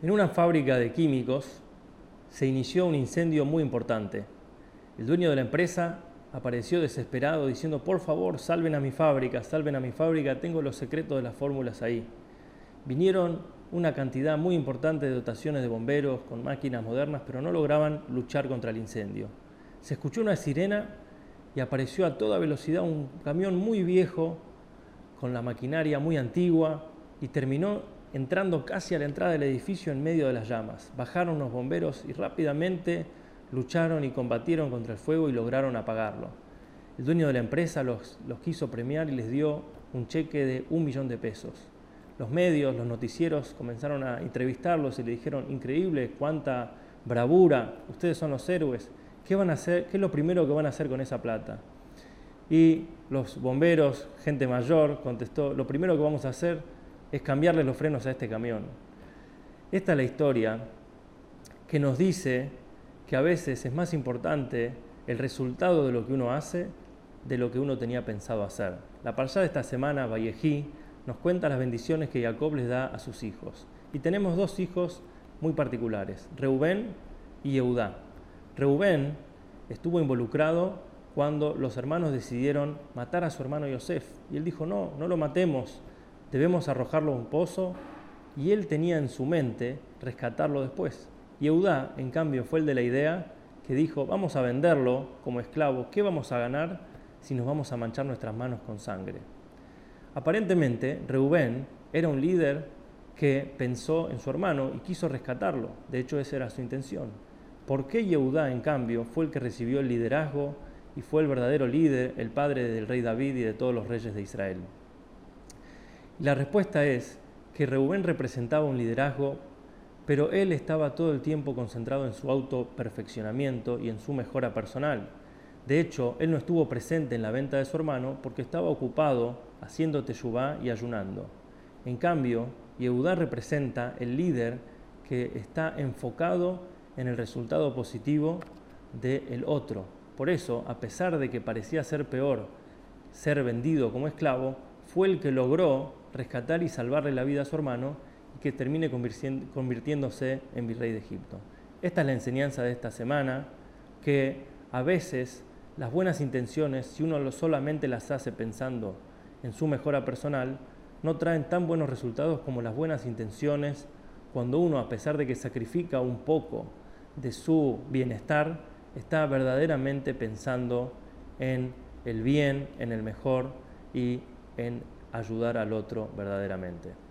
En una fábrica de químicos se inició un incendio muy importante. El dueño de la empresa apareció desesperado diciendo: por favor, salven a mi fábrica, tengo los secretos de las fórmulas ahí. Vinieron una cantidad muy importante de dotaciones de bomberos con máquinas modernas, pero no lograban luchar contra el incendio. Se escuchó una sirena y apareció a toda velocidad un camión muy viejo con la maquinaria muy antigua y terminó entrando casi a la entrada del edificio en medio de las llamas. Bajaron los bomberos y rápidamente lucharon y combatieron contra el fuego y lograron apagarlo. El dueño de la empresa los quiso premiar y les dio un cheque de $1.000.000. Los medios, los noticieros comenzaron a entrevistarlos y le dijeron: increíble, cuánta bravura, ustedes son los héroes, ¿qué van a hacer? ¿Qué es lo primero que van a hacer con esa plata? Y los bomberos, gente mayor, contestó: lo primero que vamos a hacer es cambiarle los frenos a este camión. Esta es la historia que nos dice que a veces es más importante el resultado de lo que uno hace de lo que uno tenía pensado hacer. La parashá de esta semana, Vayejí, nos cuenta las bendiciones que Jacob les da a sus hijos. Y tenemos dos hijos muy particulares, Reubén y Yehudá. Reubén estuvo involucrado cuando los hermanos decidieron matar a su hermano Yosef. Y él dijo: no lo matemos, debemos arrojarlo a un pozo. Y él tenía en su mente rescatarlo después. Yehudá, en cambio, fue el de la idea que dijo: vamos a venderlo como esclavo, ¿qué vamos a ganar si nos vamos a manchar nuestras manos con sangre? Aparentemente, Reubén era un líder que pensó en su hermano y quiso rescatarlo. De hecho, esa era su intención. ¿Por qué Yehudá, en cambio, fue el que recibió el liderazgo y fue el verdadero líder, el padre del rey David y de todos los reyes de Israel? La respuesta es que Reubén representaba un liderazgo, pero él estaba todo el tiempo concentrado en su autoperfeccionamiento y en su mejora personal. De hecho, él no estuvo presente en la venta de su hermano porque estaba ocupado haciendo teshuvá y ayunando. En cambio, Yehudá representa el líder que está enfocado en el resultado positivo del otro. Por eso, a pesar de que parecía ser peor ser vendido como esclavo, fue el que logró rescatar y salvarle la vida a su hermano y que termine convirtiéndose en virrey de Egipto. Esta es la enseñanza de esta semana, que a veces las buenas intenciones, si uno solamente las hace pensando en su mejora personal, no traen tan buenos resultados como las buenas intenciones cuando uno, a pesar de que sacrifica un poco de su bienestar, está verdaderamente pensando en el bien, en el mejor y en ayudar al otro verdaderamente.